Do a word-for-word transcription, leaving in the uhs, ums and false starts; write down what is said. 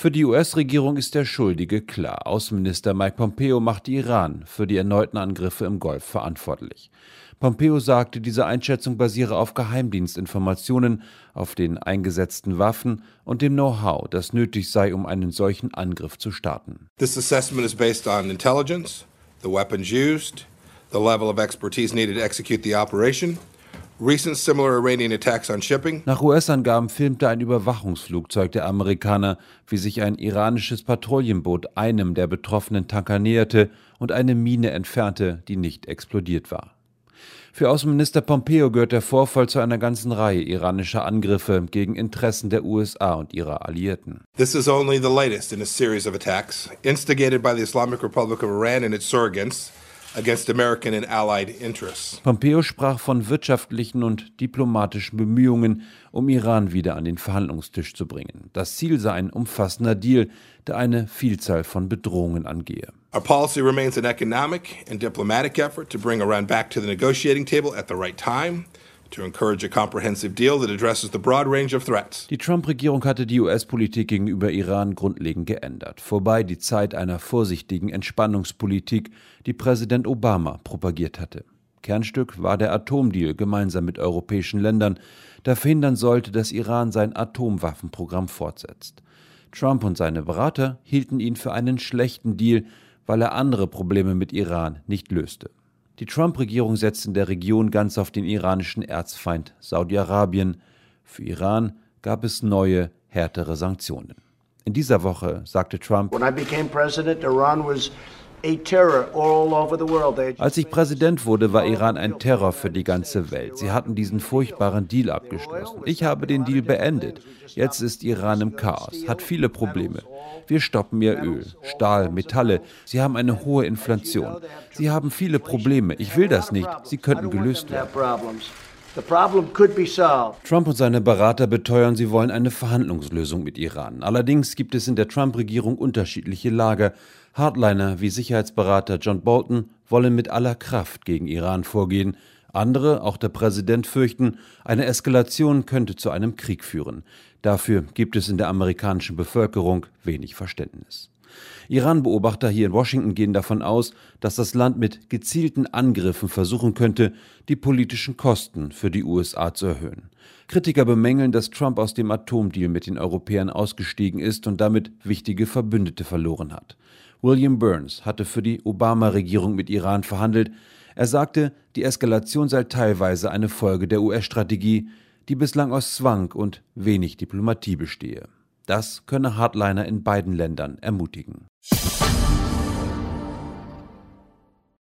Für die U S-Regierung ist der Schuldige klar. Außenminister Mike Pompeo macht Iran für die erneuten Angriffe im Golf verantwortlich. Pompeo sagte, diese Einschätzung basiere auf Geheimdienstinformationen, auf den eingesetzten Waffen und dem Know-how, das nötig sei, um einen solchen Angriff zu starten. This assessment is based on intelligence, the weapons used, the level of expertise needed to execute the operation. Recent similar Iranian attacks on shipping. Nach U S-Angaben filmte ein Überwachungsflugzeug der Amerikaner, wie sich ein iranisches Patrouillenboot einem der betroffenen Tanker näherte und eine Mine entfernte, die nicht explodiert war. Für Außenminister Pompeo gehört der Vorfall zu einer ganzen Reihe iranischer Angriffe gegen Interessen der U S A und ihrer Alliierten. This is only the latest in a series of attacks instigated by the Islamic Republic of Iran and its surrogates against American and allied interests. Pompeo sprach von wirtschaftlichen und diplomatischen Bemühungen, um Iran wieder an den Verhandlungstisch zu bringen. Das Ziel sei ein umfassender Deal, der eine Vielzahl von Bedrohungen angehe. Our policy remains an economic and diplomatic effort to bring Iran back to the negotiating table at the right time, to encourage a comprehensive deal that addresses the broad range of threats. Die Trump-Regierung hatte die U S-Politik gegenüber Iran grundlegend geändert. Vorbei die Zeit einer vorsichtigen Entspannungspolitik, die Präsident Obama propagiert hatte. Kernstück war der Atomdeal gemeinsam mit europäischen Ländern, der verhindern sollte, dass Iran sein Atomwaffenprogramm fortsetzt. Trump und seine Berater hielten ihn für einen schlechten Deal, weil er andere Probleme mit Iran nicht löste. Die Trump-Regierung setzt in der Region ganz auf den iranischen Erzfeind Saudi-Arabien. Für Iran gab es neue, härtere Sanktionen. In dieser Woche sagte Trump: When I became president, Iran was a terror all over the world. Als ich Präsident wurde, war Iran ein Terror für die ganze Welt. Sie hatten diesen furchtbaren Deal abgeschlossen. Ich habe den Deal beendet. Jetzt ist Iran im Chaos, hat viele Probleme. Wir stoppen ihr Öl, Stahl, Metalle. Sie haben eine hohe Inflation. Sie haben viele Probleme. Ich will das nicht. Sie könnten gelöst werden. Trump und seine Berater beteuern, sie wollen eine Verhandlungslösung mit Iran. Allerdings gibt es in der Trump-Regierung unterschiedliche Lager. Hardliner wie Sicherheitsberater John Bolton wollen mit aller Kraft gegen Iran vorgehen. Andere, auch der Präsident, fürchten, eine Eskalation könnte zu einem Krieg führen. Dafür gibt es in der amerikanischen Bevölkerung wenig Verständnis. Iran-Beobachter hier in Washington gehen davon aus, dass das Land mit gezielten Angriffen versuchen könnte, die politischen Kosten für die U S A zu erhöhen. Kritiker bemängeln, dass Trump aus dem Atomdeal mit den Europäern ausgestiegen ist und damit wichtige Verbündete verloren hat. William Burns hatte für die Obama-Regierung mit Iran verhandelt. Er sagte, die Eskalation sei teilweise eine Folge der U S-Strategie, die bislang aus Zwang und wenig Diplomatie bestehe. Das könne Hardliner in beiden Ländern ermutigen.